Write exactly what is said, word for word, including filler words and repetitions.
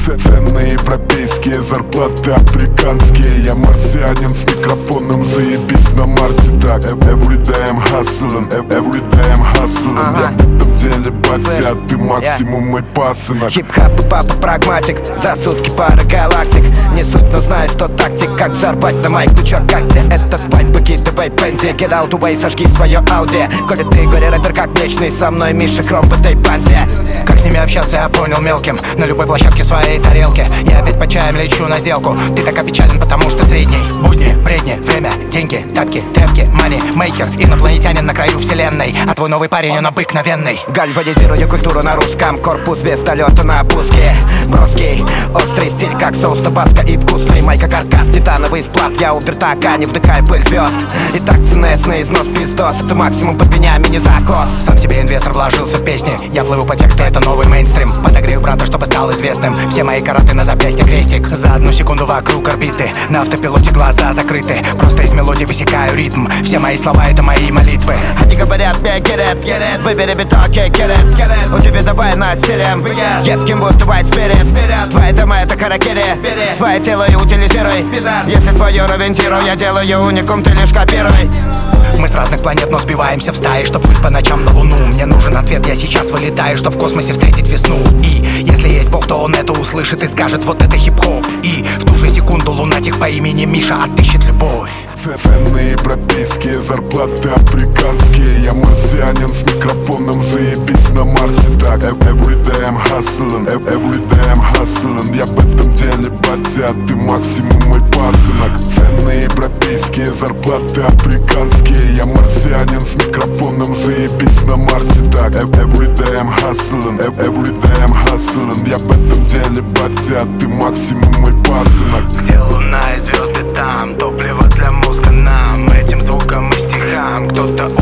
Ценные европейские, зарплаты африканские. Я марсианин с микрофоном, заебись на Марсе так. Everyday I'm hustling, everyday I'm hustling. Я в этом деле батя, а ты максимум мой пасынок. Хип-хап и папа прагматик, за сутки пара галактик. Не суть, но знаю сто тактик, как взорвать на майк. Ну чё, как тебе этот вайп, выкидывай пенди. Get out away, сожги свое ауди. Коли ты горе-рэпер как вечный, со мной Миша Кром в этой банде. Как с ними общаться, я понял мелким. На любой площадке своей тарелки. Я опять по чаям лечу на сделку. Ты так опечален, потому что средний. Будни, бредни, время, деньги, тапки, тряпки, мани, мейкер. Инопланетянин на краю вселенной. А твой новый парень, он обыкновенный. Гальванизирую культуру на русском. Корпус вертолета на пуске. Броский, острый стиль, как соус табаско и вкусный. Майка каркас, титановый сплав. Я у вертака, не вдыхаю пыль звезд. И так ценес на износ пиздос. Это максимум под меня, мини-закос. Сам себе инвестор вложился в песни. Я плыву по тексту, это новый мейнстрим. Подогрею брата, чтобы стал известным. Все мои караты на запястье крестик. За одну секунду вокруг орбиты. На автопилоте глаза закрыты. Просто из мелодии высекаю ритм. Все мои слова это мои молитвы. Они говорят мне get it, get it. Выбери биток и get it, get it. У тебя давай настелем. Едким будто white spirit. Твои дома это харакири. Свое тело и утилизируй. Если твой уровень зеро, я делаю уникум, ты лишь копируй. Мы с разных планет, но сбиваемся в стаи, чтоб выйти по ночам на луну. Мне нужен ответ, я сейчас вылетаю, чтоб в космосе встретить весну. И если есть Бог, то он это услышит и скажет: вот это хип-хоп. И в ту же секунду лунатик по имени Миша отыщет любовь. Ценные европейские, зарплаты африканские. Я марсианин с микрофоном, заебись на Марсе так. Everyday I'm hustling, everyday I'm hustling. Я в этом деле батя, а ты максимум мой пасынок. Ценные европейские, зарплаты африканские. Я марсианин с микрофоном, заебись на Марсе так. Everyday I'm hustling, everyday I'm hustling. Я в этом деле батя, а ты максимум мой пасынок. Где луна и звезды там, топливо для мозга нам. Этим звуком и стихам кто-то